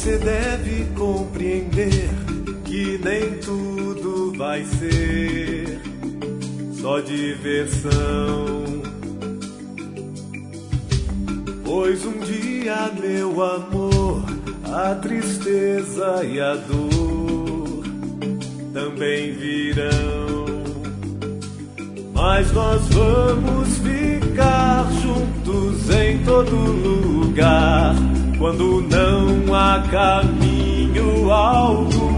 Você deve compreender que nem tudo vai ser só diversão. Pois um dia, meu amor, a tristeza e a dor também virão. Mas nós vamos ficar juntos em todo lugar, quando não há caminho algum.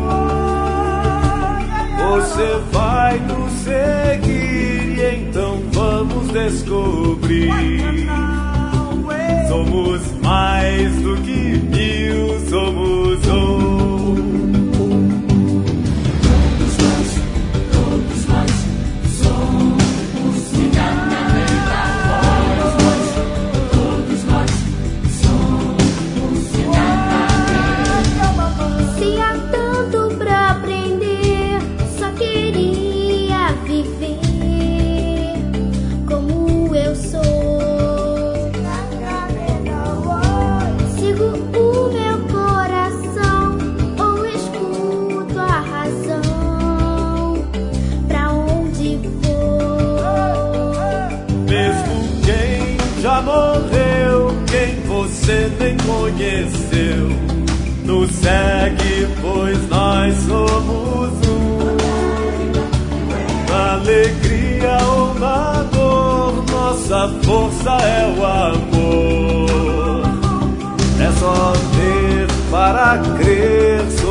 Você vai nos seguir e então vamos descobrir. Somos mais do que mil, somos um. Todos nós somos cada voz. Todos nós somos cada. Se há tanto pra aprender, só queria viver como eu sou. Sigo o meu coração ou escuto a razão pra onde for. Mesmo quem já morreu, quem você nem conheceu, nos segue, pois nós somos um. Na alegria ou na dor, nossa força é o amor. É só ver para crer.